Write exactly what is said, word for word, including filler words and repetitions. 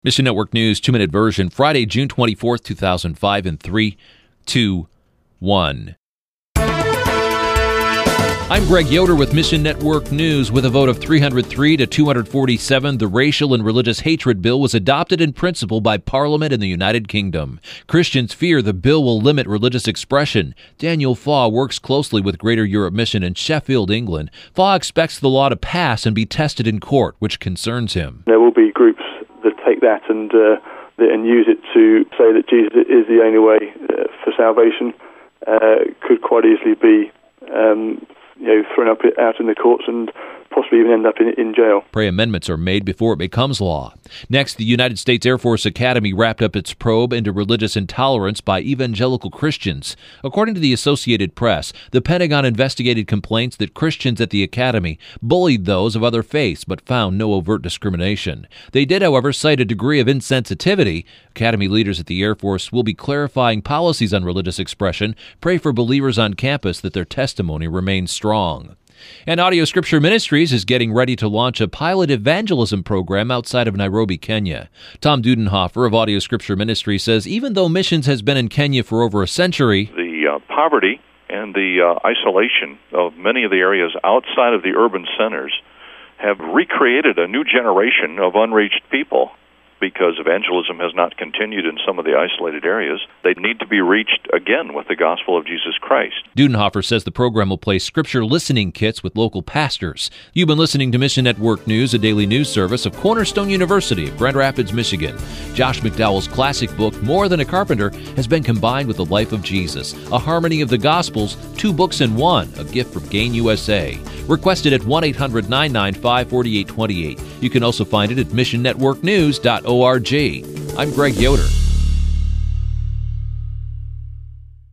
Mission Network News, two-minute version, Friday, June twenty-fourth, two thousand five, in three, two, one. I'm Greg Yoder with Mission Network News. With a vote of three hundred three to two hundred forty-seven, the Racial and Religious Hatred Bill was adopted in principle by Parliament in the United Kingdom. Christians fear the bill will limit religious expression. Daniel Faw works closely with Greater Europe Mission in Sheffield, England. Faw expects the law to pass and be tested in court, which concerns him. There will be groups that take that and uh, and use it to say that Jesus is the only way uh, for salvation. Uh, could quite easily be um, you know, thrown up out in the courts and possibly even end up in, in jail. Pray amendments are made before it becomes law. Next, the United States Air Force Academy wrapped up its probe into religious intolerance by evangelical Christians. According to the Associated Press, the Pentagon investigated complaints that Christians at the Academy bullied those of other faiths but found no overt discrimination. They did, however, cite a degree of insensitivity. Academy leaders at the Air Force will be clarifying policies on religious expression. Pray for believers on campus that their testimony remains strong. And Audio Scripture Ministries is getting ready to launch a pilot evangelism program outside of Nairobi, Kenya. Tom Dudenhofer of Audio Scripture Ministries says even though missions has been in Kenya for over a century, the uh, poverty and the uh, isolation of many of the areas outside of the urban centers have recreated a new generation of unreached people. Because evangelism has not continued in some of the isolated areas, they need to be reached again with the gospel of Jesus Christ. Dudenhofer says the program will place scripture listening kits with local pastors. You've been listening to Mission Network News, a daily news service of Cornerstone University of Grand Rapids, Michigan. Josh McDowell's classic book, More Than a Carpenter, has been combined with the life of Jesus, a harmony of the Gospels, two books in one, a gift from Gain U S A. Requested at one eight hundred nine nine five four eight two eight. You can also find it at mission network news dot org. I'm Greg Yoder.